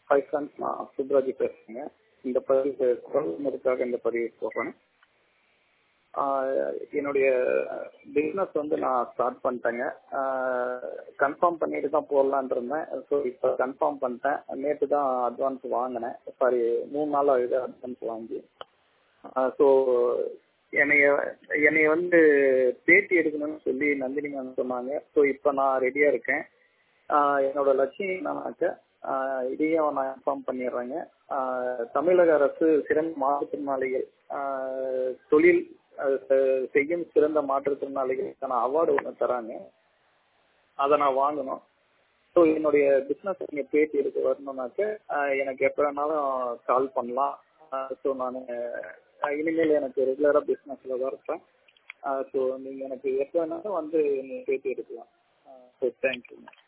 Hi friends, நான் சுப்ராஜி பேசுறேங்க. இந்த பதிவு குரலுக்காக இந்த பதிவு போடுறேன். என்னுடைய பிஸ்னஸ் நான் ஸ்டார்ட் பண்ணிட்டேங்க. கன்ஃபார்ம் பண்ணிட்டு தான் போடலான் இருந்தேன். ஸோ இப்போ கன்ஃபார்ம் பண்ணிட்டேன். நேற்று தான் அட்வான்ஸ் வாங்கினேன். சாரி, 3 நாள் ஆகுது அட்வான்ஸ் வாங்கி. ஸோ என்னைய பேட்டி எடுக்கணும்னு சொல்லி நந்தினி மேம் சொன்னாங்க. ஸோ இப்போ நான் ரெடியாக இருக்கேன். என்னோட லட்சியம் என்னன்னாக்க, இதையும் நான் இன்ஃபார்ம் பண்ணிடுறேங்க. தமிழக அரசு சிறந்த மாற்றுத்திறனாளிகள் தொழில் செய்யும் சிறந்த மாற்றுத்திறனாளிகளுக்கான அவார்டு ஒன்று தராங்க. அதை நான் வாங்கணும். ஸோ என்னுடைய பிஸ்னஸ் நீங்கள் பேட்டி எடுக்க வரணும்னாக்க எனக்கு எப்போ வேணாலும் கால் பண்ணலாம். ஸோ நான் இனிமேல் எனக்கு ரெகுலராக பிஸ்னஸில் தான் இருப்பேன். ஸோ நீங்கள் எனக்கு எப்போ வேணாலும் நீங்கள் பேட்டி எடுக்கலாம். So thank you.